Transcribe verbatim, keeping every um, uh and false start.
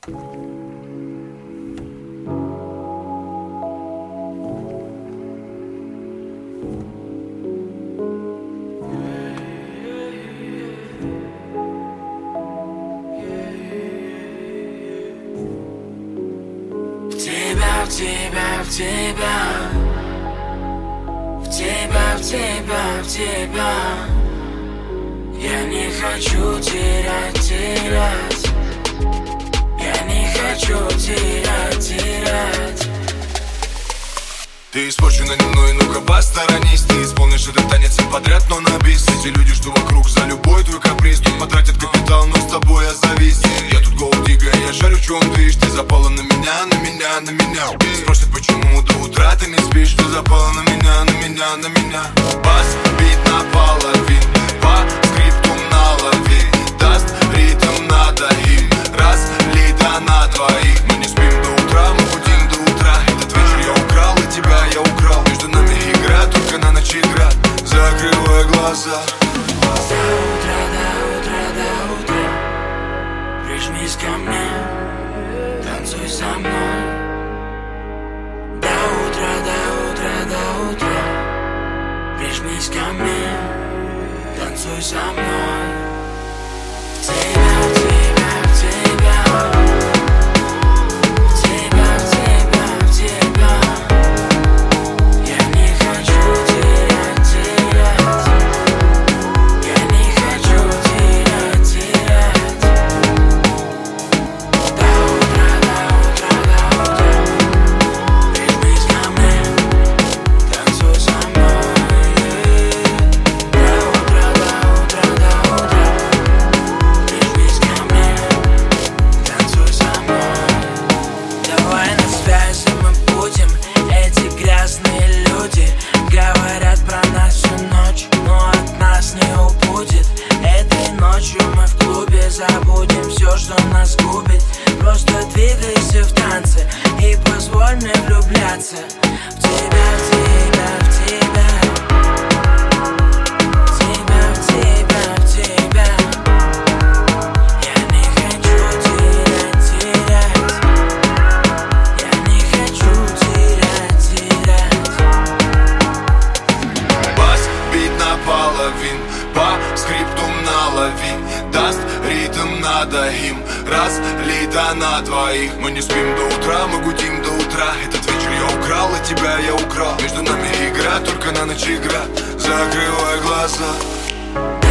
В тебя, в тебя, в тебя, в тебя, в тебя. Я не хочу терять, терять. Я не хочу терять, терять. Ты испорчена не мной, ну-ка посторонись. Ты исполнишь этот танец всем подряд, но на бис. Эти люди, что вокруг, за любой твой каприз. Тут потратят капитал, но с тобой я завис. Я тут голдига, я шарю, в чем движ. Ты запала на меня, на меня, на меня. Спросят, почему до утра ты не спишь. Ты запала на меня, на меня, на меня. Бас, бит на половин, по скрипту налови. Даст ритм надо им, разлито на двоих. Мы не спим до утра, мы будем до утра. Этот вечер я украл, и тебя я украл. Между нами игра, только на ночь игра. Закрывай глаза. До утра, до утра, до утра. Прижмись ко мне, танцуй со мной. До утра, до утра, до утра. Прижмись ко мне, танцуй со мной. В тебя, в тебя, в тебя. В тебя, в тебя, в тебя. Я не хочу терять, терять. Я не хочу терять, терять. До утра, до утра, до утра. Прижмись ко мне, танцуй со мной. До утра, до утра, до утра. Прижмись ко мне, танцуй со мной. Давай на связи мы будем. Эти грязные люди говорят про нас всю ночь, но от нас не убудет. Этой ночью мы в клубе забудем все, что нас губит. Просто двигайся в танце и позволь мне влюбляться в тебя, в тебя, в тебя. В тебя, в тебя, в тебя. Я не хочу терять, терять. Я не хочу терять, терять. Бас, бит на половин, по скрипту налови. Даст ритм надо им, разлито на двоих. Мы не спим до утра, мы гудим до утра. Этот вечер я украл, и тебя я украл. Между нами игра, только на ночь игра. Закрывай глаза.